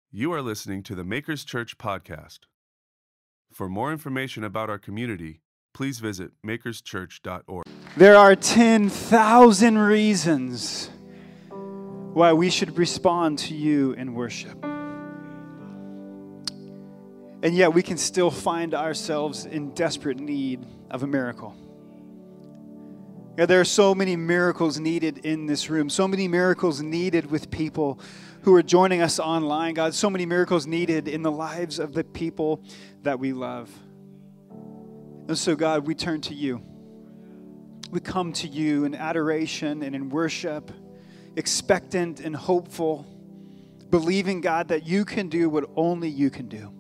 You are listening to the Makers Church podcast. For more information about our community, please visit makerschurch.org. There are 10,000 reasons why we should respond to you in worship. And yet we can still find ourselves in desperate need of a miracle. Yeah, there are so many miracles needed in this room, so many miracles needed with people who are joining us online, God, so many miracles needed in the lives of the people that we love. And so, God, we turn to you. We come to you in adoration and in worship, expectant and hopeful, believing, God, that you can do what only you can do.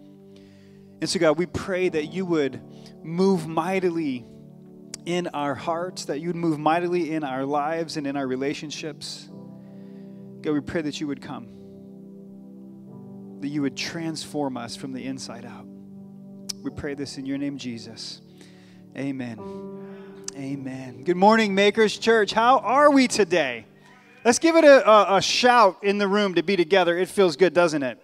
And so, God, we pray that you would move mightily in our hearts, that you would move mightily in our lives and in our relationships. God, we pray that you would come, that you would transform us from the inside out. We pray this in your name, Jesus. Amen. Amen. Good morning, Makers Church. How are we today? Let's give it a shout in the room to be together. It feels good, doesn't it?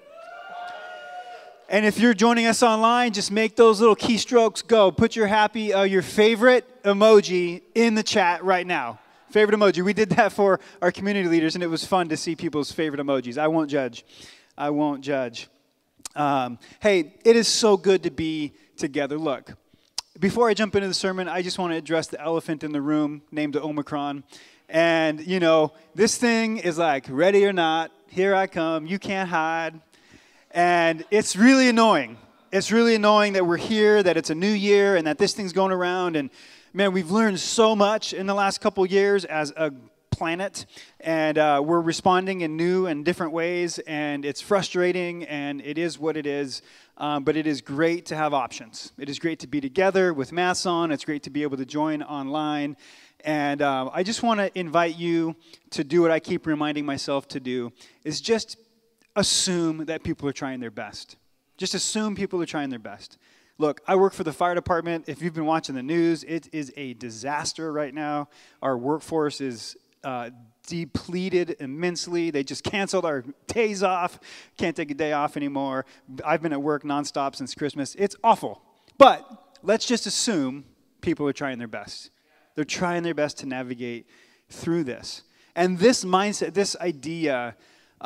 And if you're joining us online, just make those little keystrokes go. Put your your favorite emoji in the chat right now. Favorite emoji. We did that for our community leaders, and it was fun to see people's favorite emojis. I won't judge. I won't judge. Hey, it is so good to be together. Look, before I jump into the sermon, I just want to address the elephant in the room named Omicron. And, you know, this thing is like, ready or not, here I come. You can't hide. And it's really annoying. It's really annoying that we're here, that it's a new year, and that this thing's going around. And, man, we've learned so much in the last couple years as a planet, and we're responding in new and different ways, and it's frustrating, and it is what it is, but it is great to have options. It is great to be together with masks on. It's great to be able to join online, and I just want to invite you to do what I keep reminding myself to do, is just assume that people are trying their best. Just assume people are trying their best. Look, I work for the fire department. If you've been watching the news, it is a disaster right now. Our workforce is depleted immensely. They just canceled our days off. Can't take a day off anymore. I've been at work nonstop since Christmas. It's awful. But let's just assume people are trying their best. They're trying their best to navigate through this. And this mindset, this idea,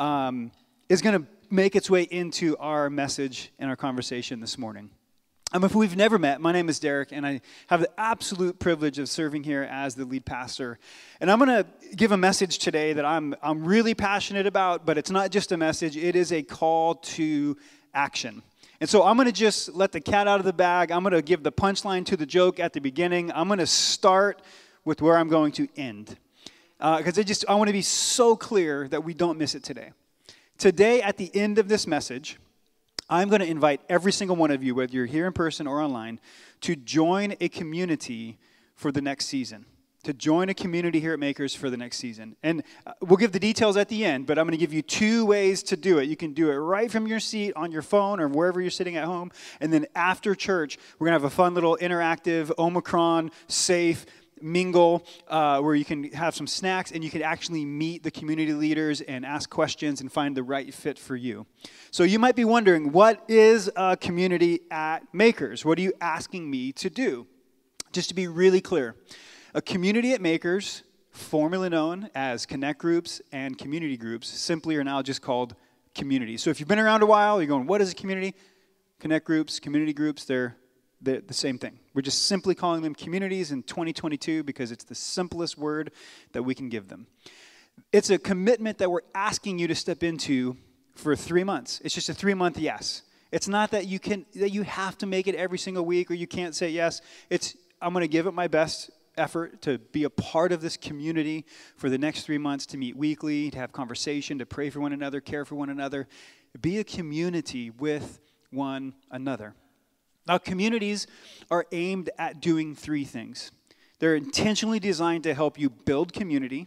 is going to make its way into our message and our conversation this morning. If we've never met, my name is Derek, and I have the absolute privilege of serving here as the lead pastor. And I'm going to give a message today that I'm really passionate about, but it's not just a message. It is a call to action. And so I'm going to just let the cat out of the bag. I'm going to give the punchline to the joke at the beginning. I'm going to start with where I'm going to end, because I want to be so clear that we don't miss it today. Today, at the end of this message, I'm going to invite every single one of you, whether you're here in person or online, to join a community for the next season. To join a community here at Makers for the next season. And we'll give the details at the end, but I'm going to give you 2 ways to do it. You can do it right from your seat, on your phone, or wherever you're sitting at home. And then after church, we're going to have a fun little interactive, Omicron safe mingle where you can have some snacks and you can actually meet the community leaders and ask questions and find the right fit for you. So you might be wondering, what is a community at Makers? What are you asking me to do? Just to be really clear, a community at Makers, formerly known as Connect Groups and Community Groups, simply are now just called communities. So if you've been around a while, you're going, what is a community? Connect Groups, Community Groups, they're the same thing. We're just simply calling them communities in 2022 because it's the simplest word that we can give them. It's a commitment that we're asking you to step into for 3 months. It's just a 3-month yes. It's not that you have to make it every single week or you can't say yes. I'm going to give it my best effort to be a part of this community for the next 3 months, to meet weekly, to have conversation, to pray for one another, care for one another. Be a community with one another. Now, communities are aimed at doing 3 things. They're intentionally designed to help you build community,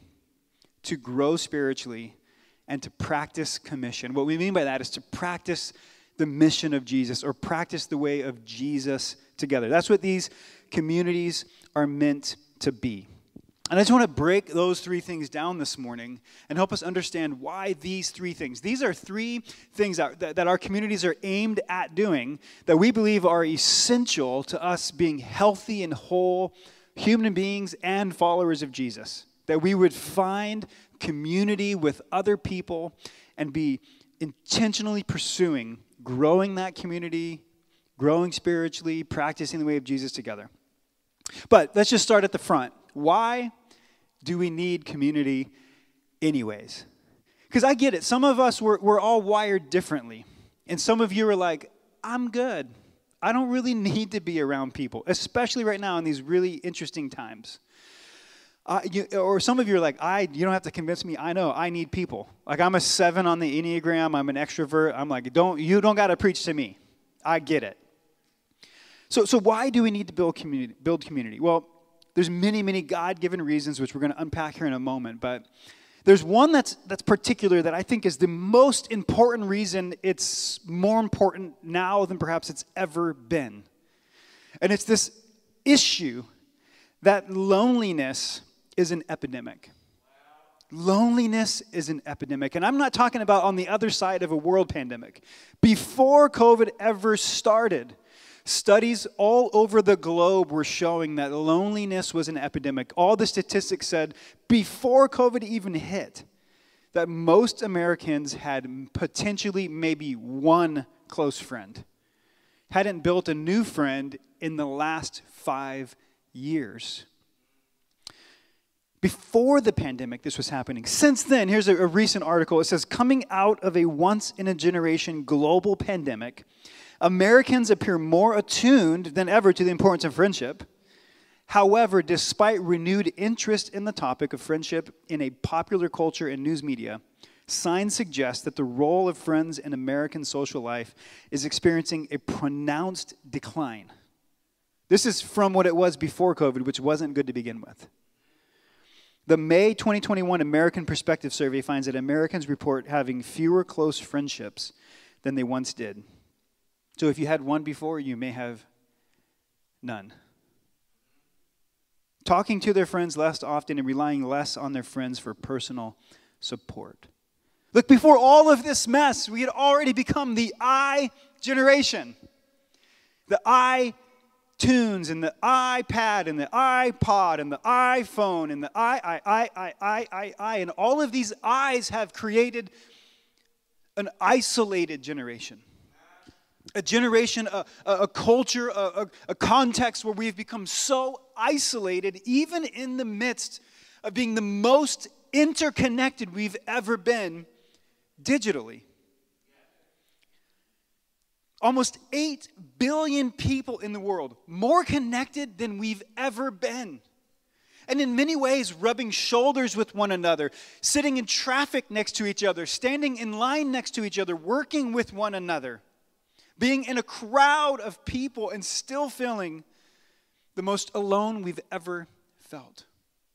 to grow spiritually, and to practice commission. What we mean by that is to practice the mission of Jesus or practice the way of Jesus together. That's what these communities are meant to be. And I just want to break those three things down this morning and help us understand why these three things. These are three things that our communities are aimed at doing that we believe are essential to us being healthy and whole human beings and followers of Jesus. That we would find community with other people and be intentionally pursuing growing that community, growing spiritually, practicing the way of Jesus together. But let's just start at the front. Why do we need community anyways? Because I get it. Some of us, we're all wired differently. And some of you are like, I'm good. I don't really need to be around people, especially right now in these really interesting times. Or some of you are like, you don't have to convince me. I know, I need people. Like, I'm a 7 on the Enneagram. I'm an extrovert. I'm like, you don't got to preach to me. I get it. So why do we need to build community? Well, there's many God-given reasons, which we're going to unpack here in a moment. But there's one that's particular that I think is the most important reason. It's more important now than perhaps it's ever been. And it's this issue that loneliness is an epidemic. Loneliness is an epidemic. And I'm not talking about on the other side of a world pandemic. Before COVID ever started, studies all over the globe were showing that loneliness was an epidemic. All the statistics said before COVID even hit that most Americans had potentially maybe one close friend, hadn't built a new friend in the last 5 years. Before the pandemic, this was happening. Since then, here's a recent article. It says, coming out of a once-in-a-generation global pandemic, Americans appear more attuned than ever to the importance of friendship. However, despite renewed interest in the topic of friendship in a popular culture and news media, signs suggest that the role of friends in American social life is experiencing a pronounced decline. This is from what it was before COVID, which wasn't good to begin with. The May 2021 American Perspective Survey finds that Americans report having fewer close friendships than they once did. So if you had one before, you may have none. Talking to their friends less often and relying less on their friends for personal support. Look, before all of this mess, we had already become the I generation. The iTunes and the iPad and the iPod and the iPhone and the I. And all of these I's have created an isolated generation. A generation, a culture, a context where we've become so isolated, even in the midst of being the most interconnected we've ever been digitally. Almost 8 billion people in the world, more connected than we've ever been. And in many ways, rubbing shoulders with one another, sitting in traffic next to each other, standing in line next to each other, working with one another. Being in a crowd of people and still feeling the most alone we've ever felt.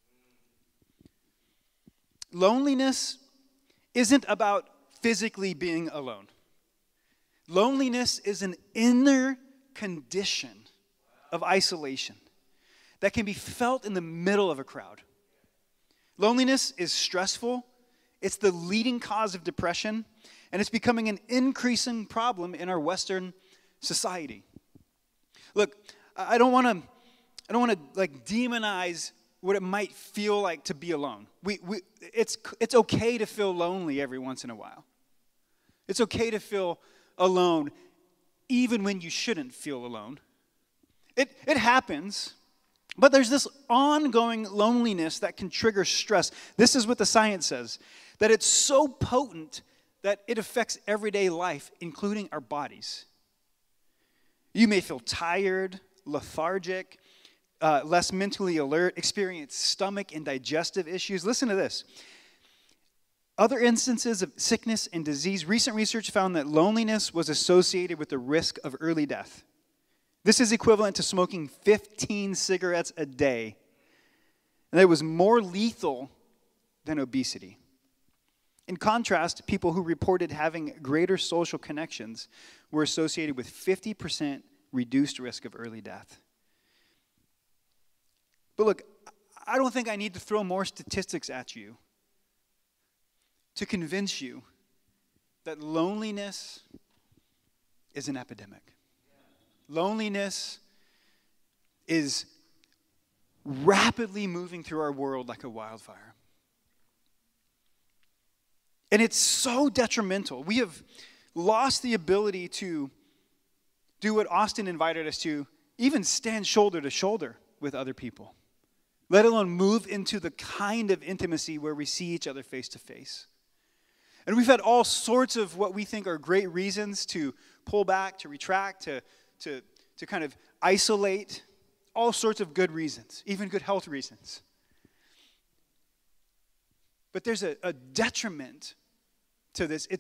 Loneliness isn't about physically being alone. Loneliness is an inner condition of isolation that can be felt in the middle of a crowd. Loneliness is stressful. It's the leading cause of depression. And it's becoming an increasing problem in our Western society. Look, I don't want to like demonize what it might feel like to be alone. It's okay to feel lonely every once in a while. It's okay to feel alone, even when you shouldn't feel alone. It happens, but there's this ongoing loneliness that can trigger stress. This is what the science says, that it's so potent that it affects everyday life, including our bodies. You may feel tired, lethargic, less mentally alert, experience stomach and digestive issues. Listen to this. Other instances of sickness and disease, recent research found that loneliness was associated with the risk of early death. This is equivalent to smoking 15 cigarettes a day. And it was more lethal than obesity. In contrast, people who reported having greater social connections were associated with 50% reduced risk of early death. But look, I don't think I need to throw more statistics at you to convince you that loneliness is an epidemic. Loneliness is rapidly moving through our world like a wildfire. And it's so detrimental. We have lost the ability to do what Austin invited us to, even stand shoulder to shoulder with other people, let alone move into the kind of intimacy where we see each other face to face. And we've had all sorts of what we think are great reasons to pull back, to retract, to kind of isolate, all sorts of good reasons, even good health reasons. But there's a detriment to this.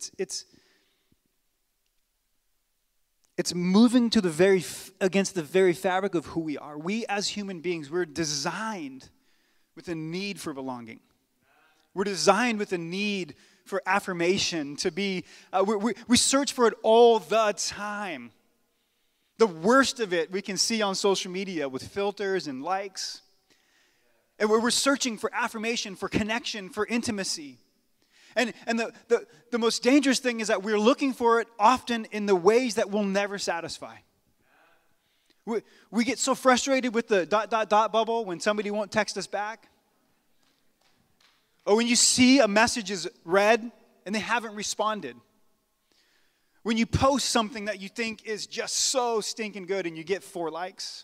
It's moving to against the very fabric of who we are. We as human beings, we're designed with a need for belonging. We're designed with a need for affirmation, to be, we search for it all the time. The worst of it we can see on social media with filters and likes. And we're searching for affirmation, for connection, for intimacy. And the most dangerous thing is that we're looking for it often in the ways that will never satisfy. We get so frustrated with the ... bubble when somebody won't text us back. Or when you see a message is read and they haven't responded. When you post something that you think is just so stinking good and you get 4 likes.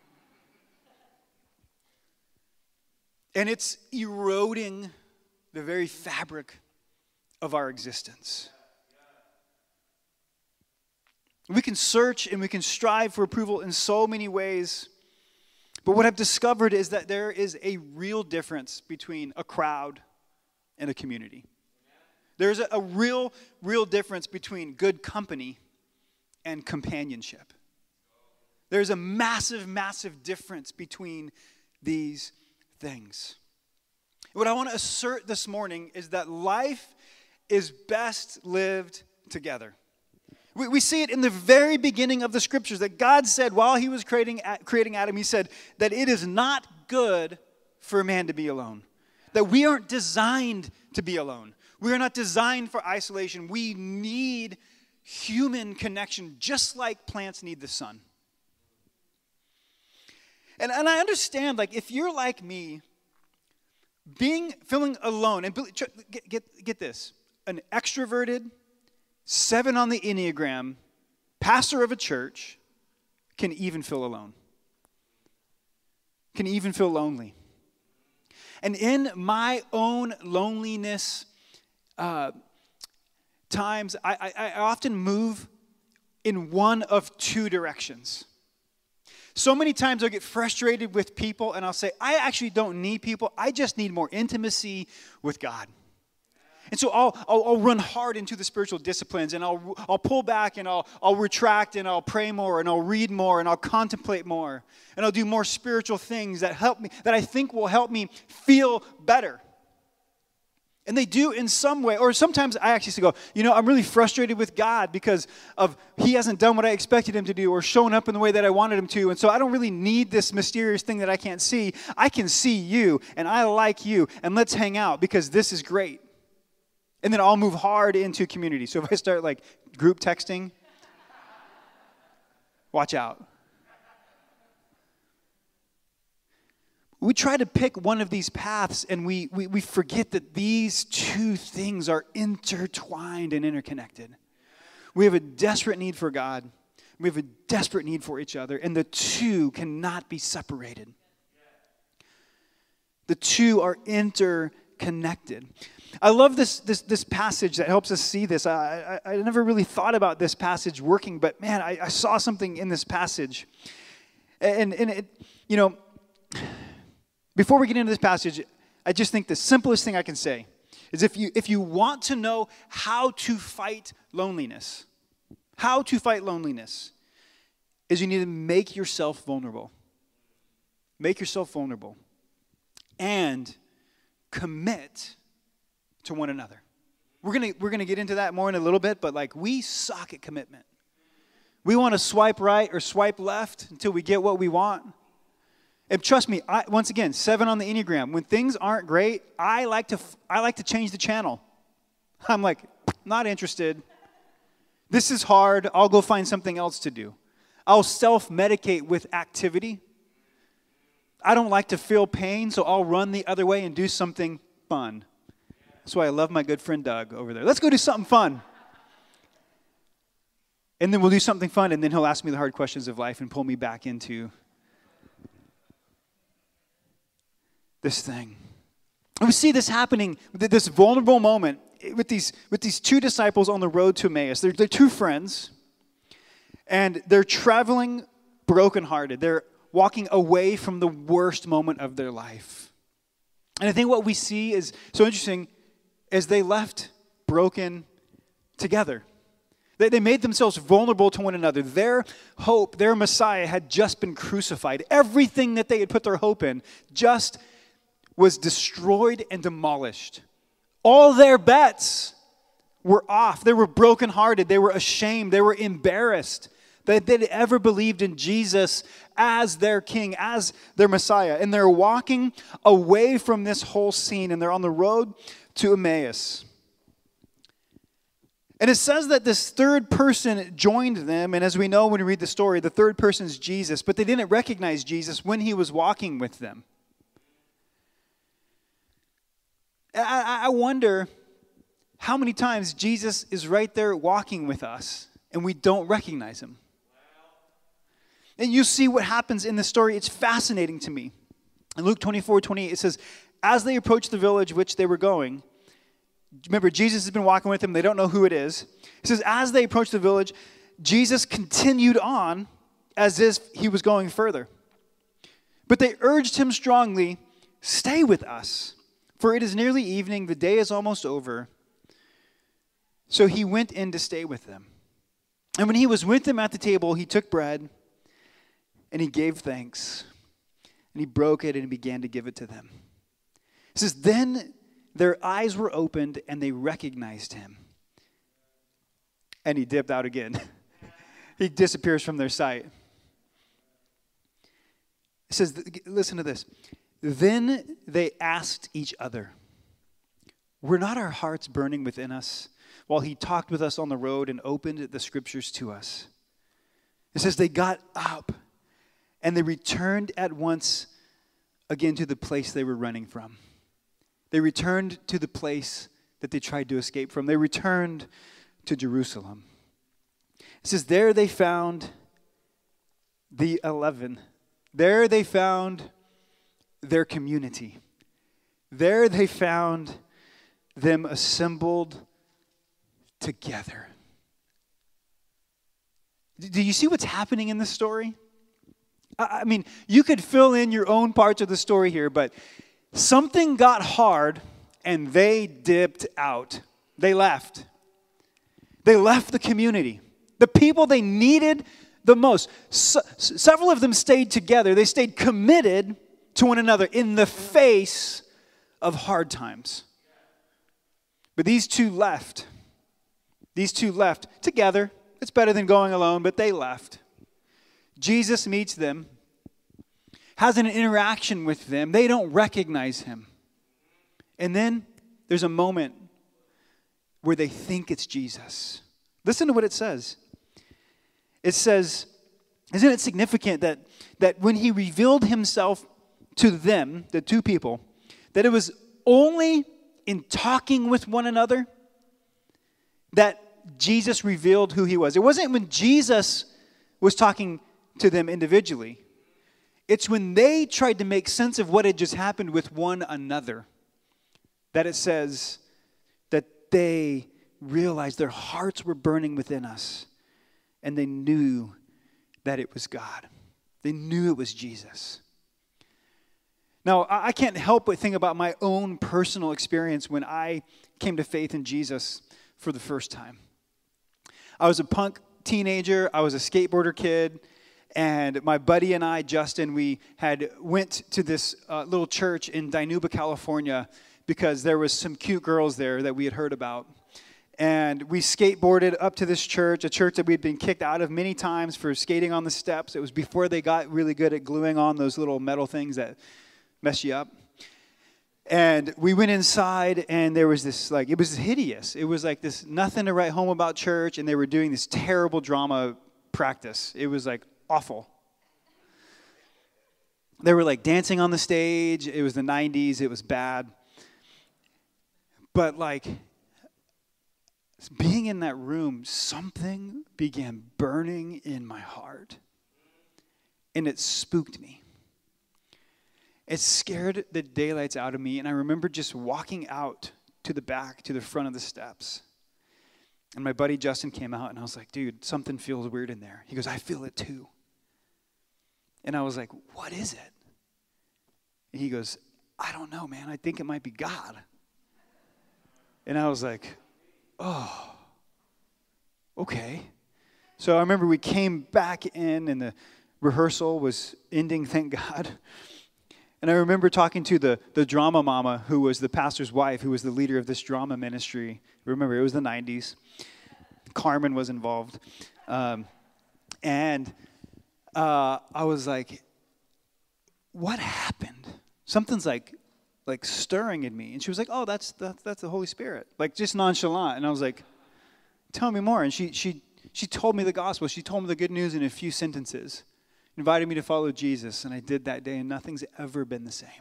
And it's eroding the very fabric of our existence. We can search and we can strive for approval in so many ways. But what I've discovered is that there is a real difference between a crowd and a community. There's a real difference between good company and companionship. There's a massive difference between these things. What I want to assert this morning is that life is best lived together. We see it in the very beginning of the scriptures that God said while he was creating Adam, he said that it is not good for a man to be alone. That we aren't designed to be alone. We are not designed for isolation. We need human connection just like plants need the sun. And I understand, like, if you're like me, feeling alone, and get this, an extroverted, 7 on the Enneagram, pastor of a church, can even feel alone. Can even feel lonely. And in my own loneliness times, I often move in one of 2 directions. So many times I'll get frustrated with people and I'll say, I actually don't need people. I just need more intimacy with God. And so I'll run hard into the spiritual disciplines, and I'll pull back, and I'll retract, and I'll pray more, and I'll read more, and I'll contemplate more, and I'll do more spiritual things that help me, that I think will help me feel better. And they do in some way. Or sometimes I actually go, I'm really frustrated with God because of he hasn't done what I expected him to do or shown up in the way that I wanted him to. And so I don't really need this mysterious thing that I can't see. I can see you, and I like you, and let's hang out because this is great. And then I'll move hard into community. So if I start like group texting, watch out. We try to pick one of these paths, and we forget that these 2 things are intertwined and interconnected. We have a desperate need for God. We have a desperate need for each other, and the 2 cannot be separated. The 2 are interconnected. I love this passage that helps us see this. I never really thought about this passage working, but man, I saw something in this passage. And it, before we get into this passage, I just think the simplest thing I can say is if you want to know how to fight loneliness, is you need to make yourself vulnerable. Make yourself vulnerable. And commit to one another. We're gonna get into that more in a little bit, but like we suck at commitment. We want to swipe right or swipe left until we get what we want. And trust me, once again, 7 on the Enneagram. When things aren't great, I like to change the channel. I'm like, not interested. This is hard. I'll go find something else to do. I'll self-medicate with activity. I don't like to feel pain, so I'll run the other way and do something fun. That's why I love my good friend Doug over there. Let's go do something fun. And then we'll do something fun, and then he'll ask me the hard questions of life and pull me back into this thing. And we see this happening, this vulnerable moment with these 2 disciples on the road to Emmaus. They're 2 friends, and they're traveling brokenhearted. They're walking away from the worst moment of their life. And I think what we see is so interesting as they left broken together. They made themselves vulnerable to one another. Their hope, their Messiah had just been crucified. Everything that they had put their hope in just was destroyed and demolished. All their bets were off. They were brokenhearted. They were ashamed. They were embarrassed that they'd ever believed in Jesus as their king, as their Messiah. And they're walking away from this whole scene, and they're on the road to Emmaus. And it says that this third person joined them, and as we know when we read the story, the third person is Jesus, but they didn't recognize Jesus when he was walking with them. I wonder how many times Jesus is right there walking with us and we don't recognize him. And you see what happens in the story. It's fascinating to me. In Luke 24:28, it says, as they approached the village which they were going, remember, Jesus has been walking with them. They don't know who it is. It says, as they approached the village, Jesus continued on as if he was going further. But they urged him strongly, stay with us, for it is nearly evening, the day is almost over. So he went in to stay with them. And when he was with them at the table, he took bread, and he gave thanks, and he broke it, and he began to give it to them. It says, then their eyes were opened, and they recognized him. And he dipped out again. He disappears from their sight. It says, listen to this. Then they asked each other, were not our hearts burning within us while he talked with us on the road and opened the scriptures to us? It says they got up and they returned at once again to the place they were running from. They returned to the place that they tried to escape from. They returned to Jerusalem. It says there they found the 11. There they found their community. There they found them assembled together. Do you see what's happening in this story? I mean, you could fill in your own parts of the story here, but something got hard and they dipped out. They left. They left the community. The people they needed the most. Several of them stayed together. They stayed committed to one another in the face of hard times. But these two left. These two left together. It's better than going alone, but they left. Jesus meets them, has an interaction with them. They don't recognize him. And then there's a moment where they think it's Jesus. Listen to what it says. It says, isn't it significant that when he revealed himself to them, the two people, that it was only in talking with one another that Jesus revealed who he was. It wasn't when Jesus was talking to them individually. It's when they tried to make sense of what had just happened with one another that it says that they realized their hearts were burning within us and they knew that it was God. They knew it was Jesus. Now, I can't help but think about my own personal experience when I came to faith in Jesus for the first time. I was a punk teenager. I was a skateboarder kid. And my buddy and I, Justin, we had went to this little church in Dinuba, California, because there was some cute girls there that we had heard about. And we skateboarded up to this church, a church that we'd been kicked out of many times for skating on the steps. It was before they got really good at gluing on those little metal things that mess you up. And we went inside, and there was this, like, it was hideous. It was like this nothing to write home about church, and they were doing this terrible drama practice. It was, like, awful. They were, like, dancing on the stage. It was the 90s. It was bad. But, like, being in that room, something began burning in my heart. And it spooked me. It scared the daylights out of me. And I remember just walking out to the back, to the front of the steps. And my buddy Justin came out, and I was like, dude, something feels weird in there. He goes, I feel it too. And I was like, what is it? And he goes, I don't know, man. I think it might be God. And I was like, oh, okay. So I remember we came back in, and the rehearsal was ending, thank God. And I remember talking to the drama mama, who was the pastor's wife, who was the leader of this drama ministry. Remember, it was the 90s. Carmen was involved. And I was like, what happened? Something's like stirring in me. And she was like, oh, that's the Holy Spirit. Like, just nonchalant. And I was like, tell me more. And she told me the gospel. She told me the good news in a few sentences. Invited me to follow Jesus. And I did that day, and nothing's ever been the same.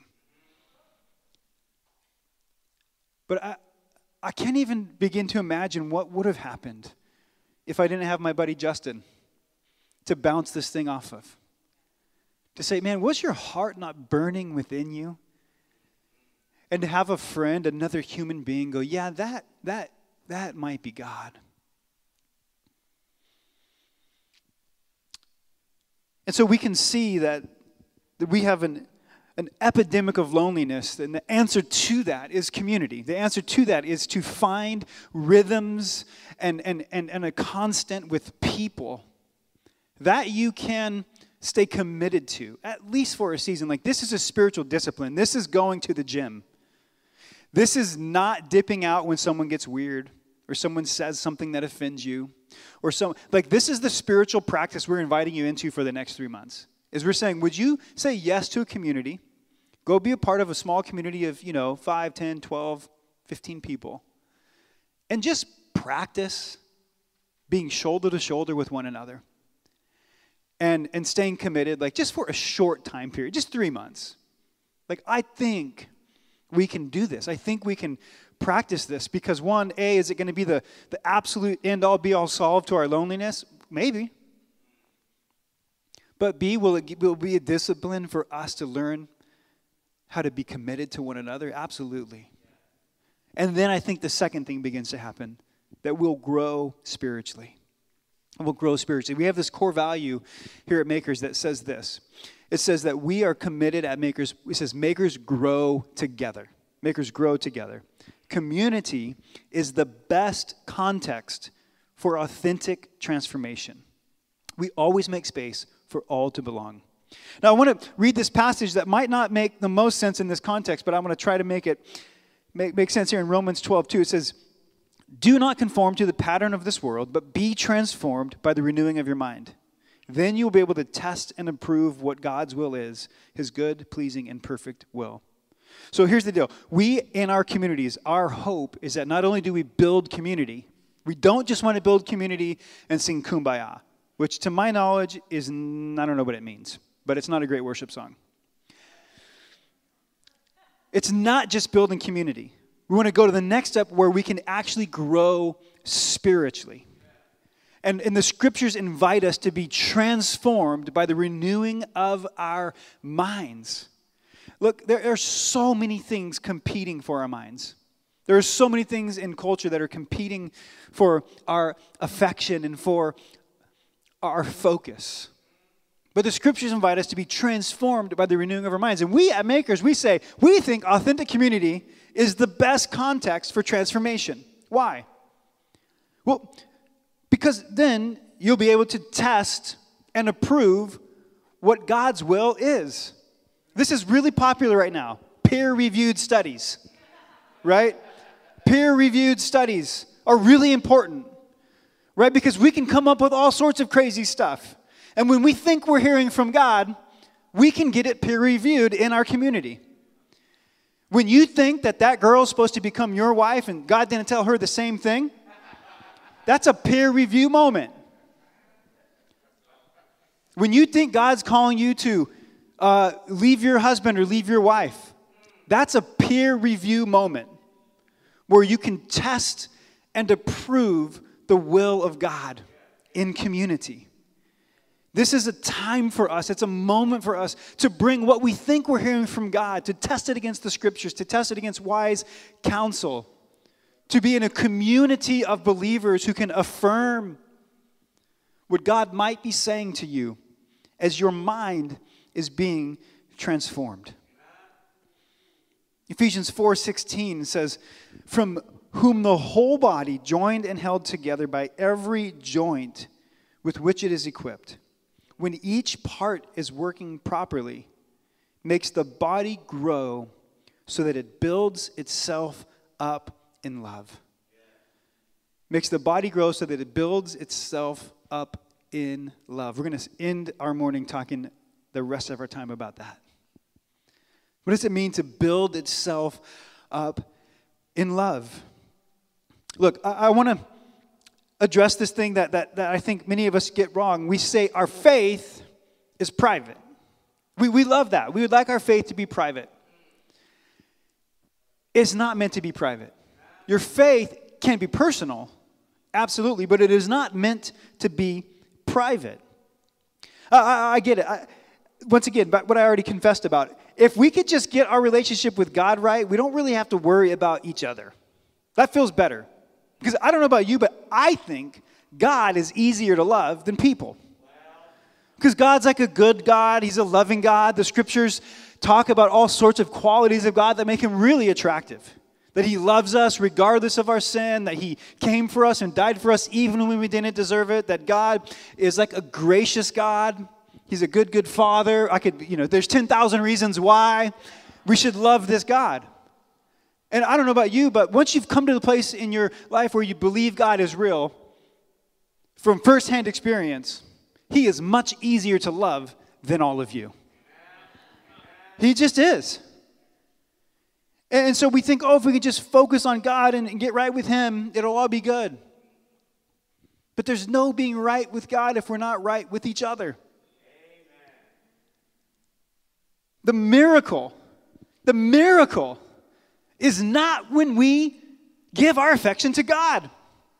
But I can't even begin to imagine what would have happened if I didn't have my buddy Justin to bounce this thing off of. To say, man, was your heart not burning within you? And to have a friend, another human being, go, yeah, that might be God. And so we can see that we have an epidemic of loneliness, and the answer to that is community. The answer to that is to find rhythms and a constant with people that you can stay committed to, at least for a season. Like, this is a spiritual discipline. This is going to the gym. This is not dipping out when someone gets weird or someone says something that offends you. Or this is the spiritual practice we're inviting you into for the next 3 months. Is we're saying, would you say yes to a community? Go be a part of a small community of, 5, 10, 12, 15 people. And just practice being shoulder to shoulder with one another. And staying committed, like, just for a short time period, just 3 months. Like, I think we can do this. I think we can practice this because, one, A, is it going to be the absolute end-all, be-all solve to our loneliness? Maybe. But B, will it be a discipline for us to learn how to be committed to one another? Absolutely. And then I think the second thing begins to happen, that we'll grow spiritually. We'll grow spiritually. We have this core value here at Makers that says this. It says that we are committed at Makers. It says Makers grow together. Makers grow together. Community is the best context for authentic transformation. We always make space for all to belong. Now, I want to read this passage that might not make the most sense in this context, but I'm going to try to make it make sense here in Romans 12:2. It says, do not conform to the pattern of this world, but be transformed by the renewing of your mind. Then you'll be able to test and approve what God's will is, his good, pleasing, and perfect will. So here's the deal. We, in our communities, our hope is that not only do we build community, we don't just want to build community and sing Kumbaya, which to my knowledge is, I don't know what it means, but it's not a great worship song. It's not just building community. We want to go to the next step where we can actually grow spiritually. And the scriptures invite us to be transformed by the renewing of our minds. Look, there are so many things competing for our minds. There are so many things in culture that are competing for our affection and for our focus. But the scriptures invite us to be transformed by the renewing of our minds. And we at Makers, we say, we think authentic community is the best context for transformation. Why? Well, because then you'll be able to test and approve what God's will is. This is really popular right now. Peer-reviewed studies, right? Peer-reviewed studies are really important, right? Because we can come up with all sorts of crazy stuff. And when we think we're hearing from God, we can get it peer-reviewed in our community. When you think that girl is supposed to become your wife and God didn't tell her the same thing, that's a peer review moment. When you think God's calling you to leave your husband or leave your wife, that's a peer review moment where you can test and approve the will of God in community. This is a time for us. It's a moment for us to bring what we think we're hearing from God, to test it against the scriptures, to test it against wise counsel, to be in a community of believers who can affirm what God might be saying to you as your mind is being transformed. Ephesians 4:16 says, "From whom the whole body, joined and held together by every joint with which it is equipped, when each part is working properly, makes the body grow so that it builds itself up in love." Makes the body grow so that it builds itself up in love. We're going to end our morning talking the rest of our time about that. What does it mean to build itself up in love? Look, I want to address this thing that I think many of us get wrong. We say our faith is private. We love that. We would like our faith to be private. It's not meant to be private. Your faith can be personal, absolutely, but it is not meant to be private. I get it. Once again, what I already confessed about. If we could just get our relationship with God right, we don't really have to worry about each other. That feels better. Because I don't know about you, but I think God is easier to love than people. Because God's like a good God. He's a loving God. The scriptures talk about all sorts of qualities of God that make him really attractive. That he loves us regardless of our sin. That he came for us and died for us even when we didn't deserve it. That God is like a gracious God. He's a good Father. There's 10,000 reasons why we should love this God. And I don't know about you, but once you've come to the place in your life where you believe God is real, from firsthand experience, he is much easier to love than all of you. He just is. And so we think, if we could just focus on God and get right with him, it'll all be good. But there's no being right with God if we're not right with each other. The miracle is not when we give our affection to God.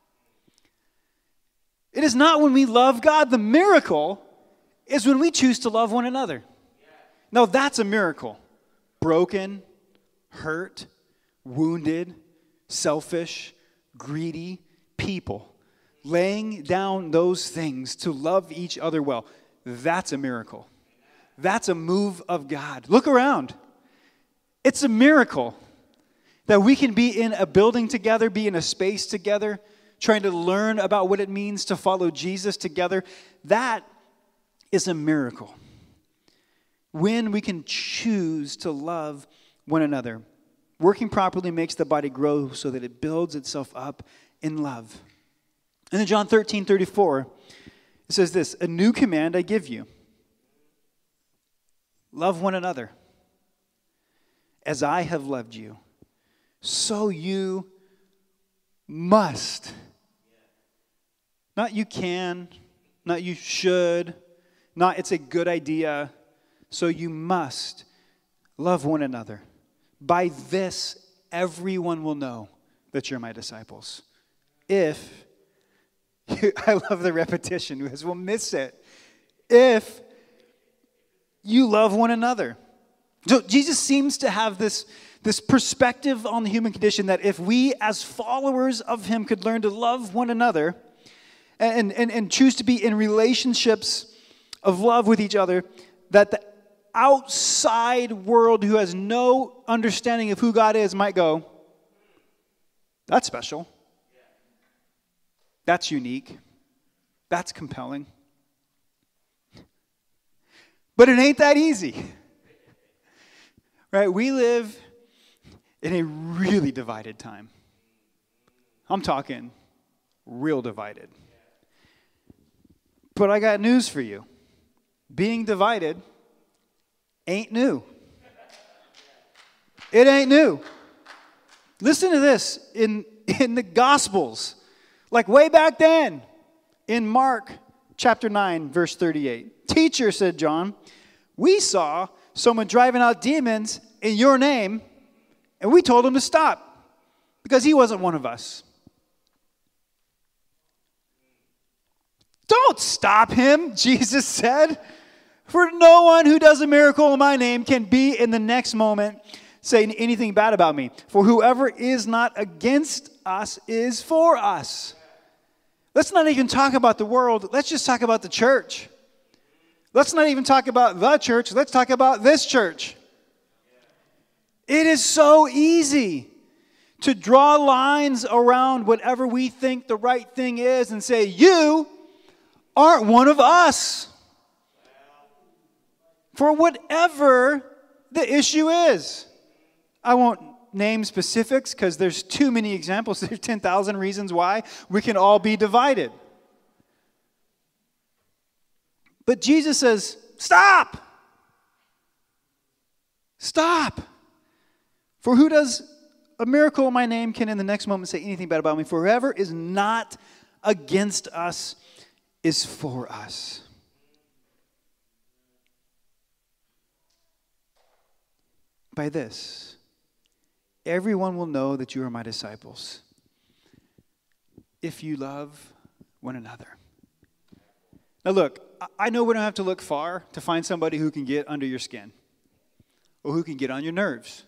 It is not when we love God. The miracle is when we choose to love one another. Now that's a miracle. Broken, hurt, wounded, selfish, greedy people. Laying down those things to love each other well. That's a miracle. That's a move of God. Look around. It's a miracle that we can be in a building together, be in a space together, trying to learn about what it means to follow Jesus together. That is a miracle. When we can choose to love one another. Working properly makes the body grow so that it builds itself up in love. And in John 13:34, it says this, "A new command I give you. Love one another. As I have loved you, so you must." Not you can, not you should, not it's a good idea. So you must love one another. By this, everyone will know that you're my disciples. If, I love the repetition because we'll miss it. If you love one another. So Jesus seems to have this perspective on the human condition that if we as followers of him could learn to love one another and choose to be in relationships of love with each other, that the outside world who has no understanding of who God is might go, that's special. That's unique. That's compelling. But it ain't that easy. Right? We live in a really divided time. I'm talking real divided. But I got news for you. Being divided ain't new. It ain't new. Listen to this in the Gospels, like way back then, in Mark chapter 9, verse 38. Teacher, said John, we saw someone driving out demons in your name, and we told him to stop because he wasn't one of us. Don't stop him, Jesus said. For no one who does a miracle in my name can be in the next moment saying anything bad about me. For whoever is not against us is for us. Let's not even talk about the world. Let's just talk about the church. Let's not even talk about the church. Let's talk about this church. It is so easy to draw lines around whatever we think the right thing is and say, you aren't one of us. For whatever the issue is. I won't name specifics because there's too many examples. There's 10,000 reasons why we can all be divided. But Jesus says, stop. Stop. For who does a miracle in my name can in the next moment say anything bad about me? For whoever is not against us is for us. By this, everyone will know that you are my disciples if you love one another. Now look, I know we don't have to look far to find somebody who can get under your skin or who can get on your nerves.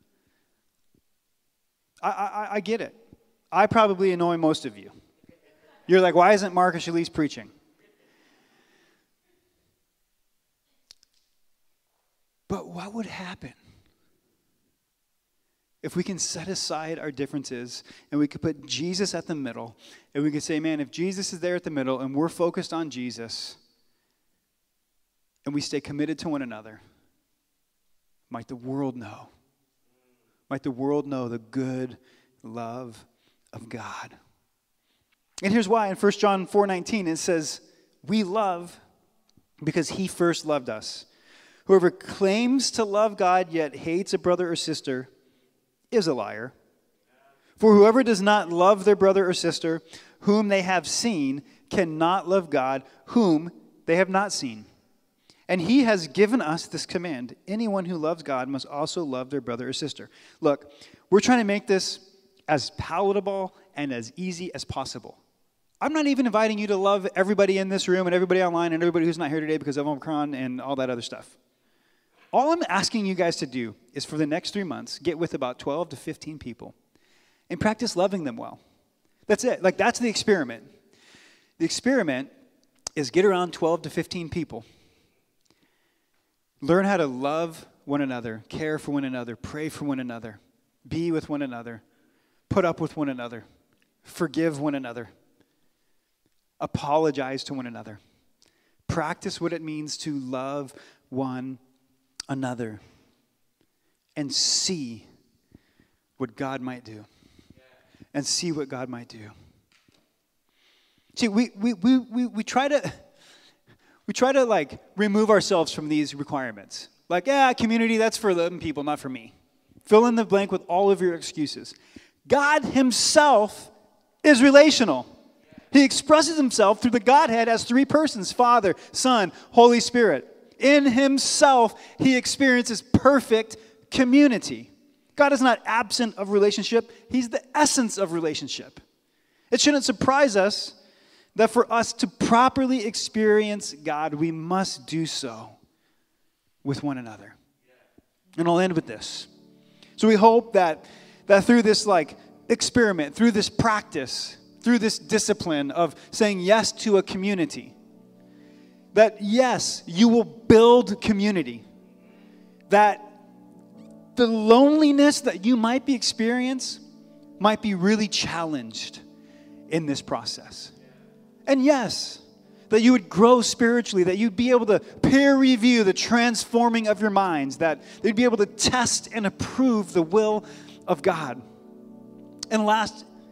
I get it. I probably annoy most of you. You're like, why isn't Marcus Elise preaching? But what would happen if we can set aside our differences and we could put Jesus at the middle and we could say, man, if Jesus is there at the middle and we're focused on Jesus and we stay committed to one another, might the world know? Might the world know the good love of God? And here's why. In 1 John 4:19, it says, we love because he first loved us. Whoever claims to love God yet hates a brother or sister is a liar. For whoever does not love their brother or sister whom they have seen cannot love God whom they have not seen. And he has given us this command. Anyone who loves God must also love their brother or sister. Look, we're trying to make this as palatable and as easy as possible. I'm not even inviting you to love everybody in this room and everybody online and everybody who's not here today because of Omicron and all that other stuff. All I'm asking you guys to do is for the next 3 months, get with about 12 to 15 people and practice loving them well. That's it. Like, that's the experiment. The experiment is get around 12 to 15 people. Learn how to love one another, care for one another, pray for one another, be with one another, put up with one another, forgive one another, apologize to one another. Practice what it means to love one another and see what God might do. And see what God might do. See, we try to like remove ourselves from these requirements. Like, community, that's for them people, not for me. Fill in the blank with all of your excuses. God himself is relational. He expresses himself through the Godhead as three persons, Father, Son, Holy Spirit. In himself, he experiences perfect community. God is not absent of relationship. He's the essence of relationship. It shouldn't surprise us that for us to properly experience God, we must do so with one another. And I'll end with this. So we hope that through this experiment, through this practice, through this discipline of saying yes to a community, that yes, you will build community. That the loneliness that you might be experiencing might be really challenged in this process. And yes, that you would grow spiritually, that you'd be able to peer review the transforming of your minds, that you'd be able to test and approve the will of God. And last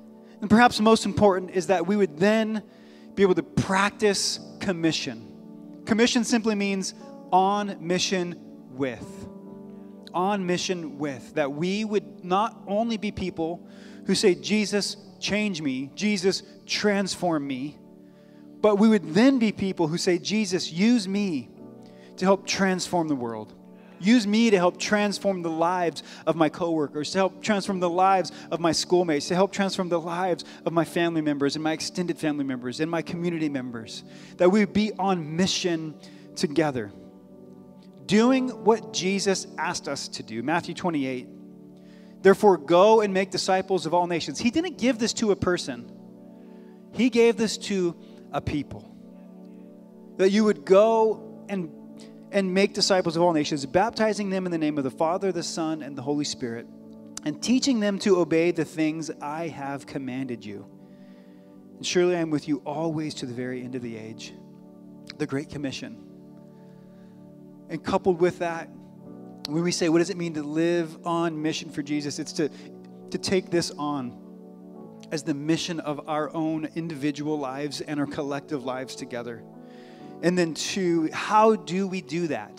And perhaps most important is that we would then be able to practice commission. Commission simply means on mission with. On mission with. That we would not only be people who say, Jesus, change me. Jesus, transform me. But we would then be people who say, Jesus, use me to help transform the world. Use me to help transform the lives of my coworkers, to help transform the lives of my schoolmates, to help transform the lives of my family members and my extended family members and my community members. That we would be on mission together, doing what Jesus asked us to do. Matthew 28. Therefore, go and make disciples of all nations. He didn't give this to a person. He gave this to a people. That you would go and make disciples of all nations, baptizing them in the name of the Father, the Son, and the Holy Spirit, and teaching them to obey the things I have commanded you. And surely I am with you always to the very end of the age. The Great Commission. And coupled with that, when we say, what does it mean to live on mission for Jesus? It's to take this on as the mission of our own individual lives and our collective lives together. And then two, how do we do that?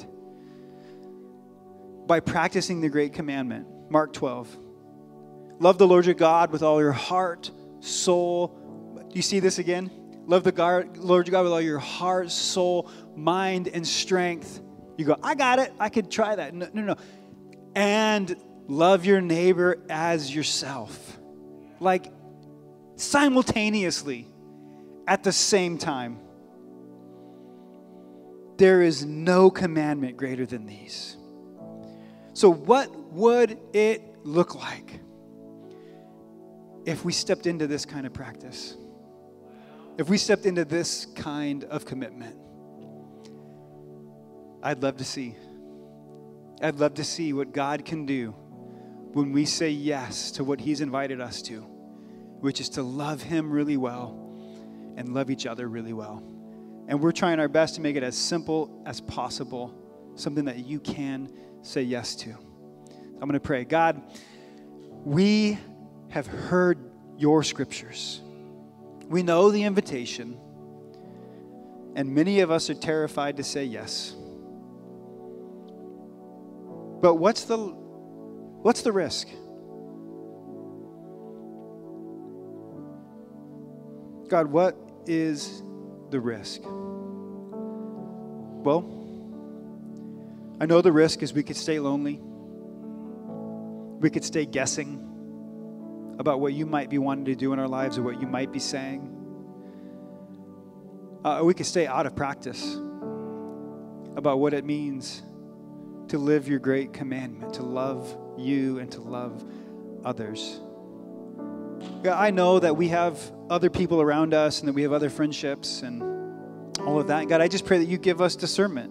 By practicing the great commandment. Mark 12. Love the Lord your God with all your heart, soul. Do you see this again? Love the Lord your God with all your heart, soul, mind, and strength. You go, I got it. I could try that. No. And love your neighbor as yourself. Like simultaneously at the same time. There is no commandment greater than these. So what would it look like if we stepped into this kind of practice? If we stepped into this kind of commitment? I'd love to see. I'd love to see what God can do when we say yes to what He's invited us to, which is to love Him really well and love each other really well. And we're trying our best to make it as simple as possible, something that you can say yes to. I'm going to pray. God, we have heard your scriptures. We know the invitation, and many of us are terrified to say yes. But what's the risk? God, what is the risk? Well, I know the risk is we could stay lonely. We could stay guessing about what you might be wanting to do in our lives or what you might be saying. We could stay out of practice about what it means to live your great commandment, to love you and to love others. God, I know that we have other people around us and that we have other friendships and all of that. God, I just pray that you give us discernment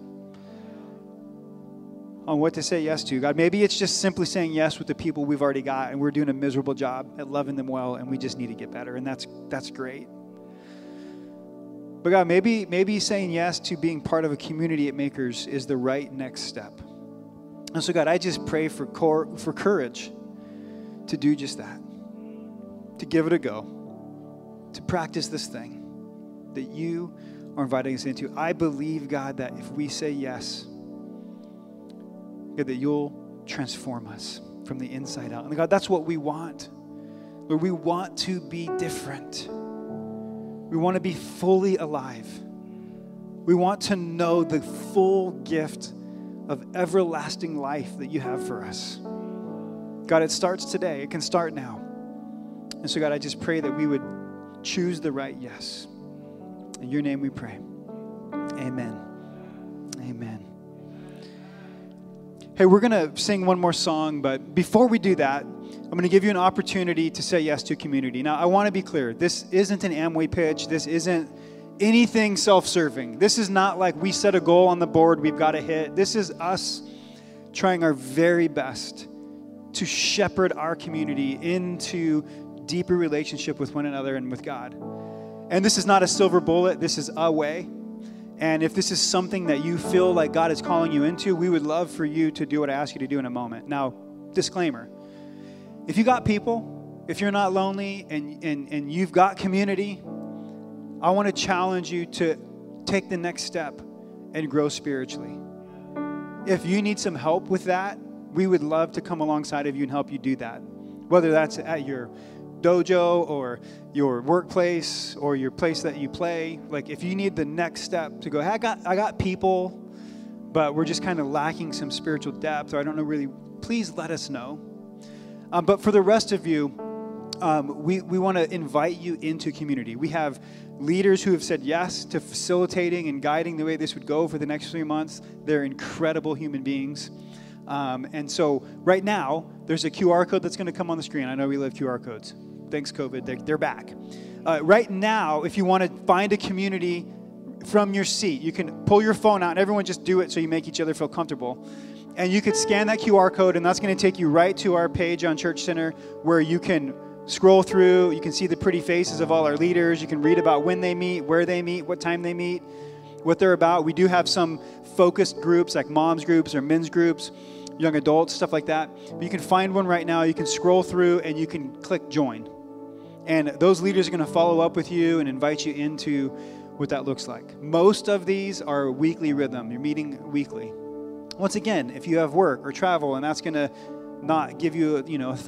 on what to say yes to. God, maybe it's just simply saying yes with the people we've already got and we're doing a miserable job at loving them well and we just need to get better, and that's great. But God, maybe saying yes to being part of a community at Makers is the right next step. And so God, I just pray for courage to do just that, to give it a go, to practice this thing that you are inviting us into. I believe, God, that if we say yes, God, that you'll transform us from the inside out. And God, that's what we want. Lord, we want to be different. We want to be fully alive. We want to know the full gift of everlasting life that you have for us. God, it starts today. It can start now. And so, God, I just pray that we would choose the right yes. In your name we pray. Amen. Amen. Hey, we're going to sing one more song, but before we do that, I'm going to give you an opportunity to say yes to community. Now, I want to be clear. This isn't an Amway pitch. This isn't anything self-serving. This is not like we set a goal on the board we've got to hit. This is us trying our very best to shepherd our community into deeper relationship with one another and with God. And this is not a silver bullet. This is a way. And if this is something that you feel like God is calling you into, we would love for you to do what I ask you to do in a moment. Now, disclaimer. If you got people if you're not lonely and you've got community, I want to challenge you to take the next step and grow spiritually. If you need some help with that, we would love to come alongside of you and help you do that. Whether that's at your dojo or your workplace or your place that you play. Like if you need the next step to go, hey, I got people, but we're just kind of lacking some spiritual depth, or I don't know really, please let us know. But for the rest of you, we want to invite you into community. We have leaders who have said yes to facilitating and guiding the way this would go for the next 3 months. They're incredible human beings. And so right now, there's a QR code that's going to come on the screen. I know we love QR codes. Thanks, COVID. They're back. Right now, if you want to find a community from your seat, you can pull your phone out, and everyone just do it so you make each other feel comfortable. And you could scan that QR code, and that's going to take you right to our page on Church Center where you can scroll through. You can see the pretty faces of all our leaders. You can read about when they meet, where they meet, what time they meet, what they're about. We do have some focused groups like moms groups or men's groups, young adults, stuff like that. But you can find one right now. You can scroll through and you can click join. And those leaders are going to follow up with you and invite you into what that looks like. Most of these are weekly rhythm. You're meeting weekly. Once again, if you have work or travel and that's going to not give you,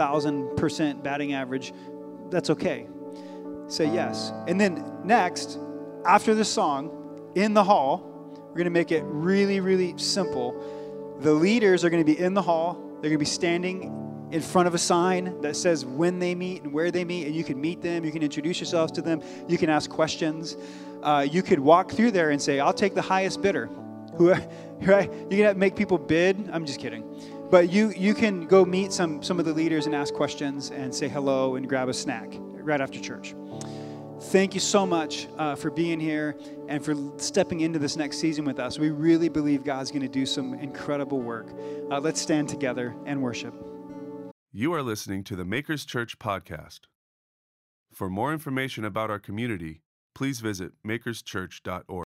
1,000% batting average, that's okay. Say yes. And then next, after this song, in the hall, we're going to make it really, really simple. The leaders are going to be in the hall. They're going to be standing in front of a sign that says when they meet and where they meet, and you can meet them. You can introduce yourselves to them. You can ask questions. You could walk through there and say, I'll take the highest bidder. Right? You can make people bid. I'm just kidding. But you can go meet some of the leaders and ask questions and say hello and grab a snack right after church. Thank you so much for being here and for stepping into this next season with us. We really believe God's going to do some incredible work. Let's stand together and worship. You are listening to the Makers Church podcast. For more information about our community, please visit makerschurch.org.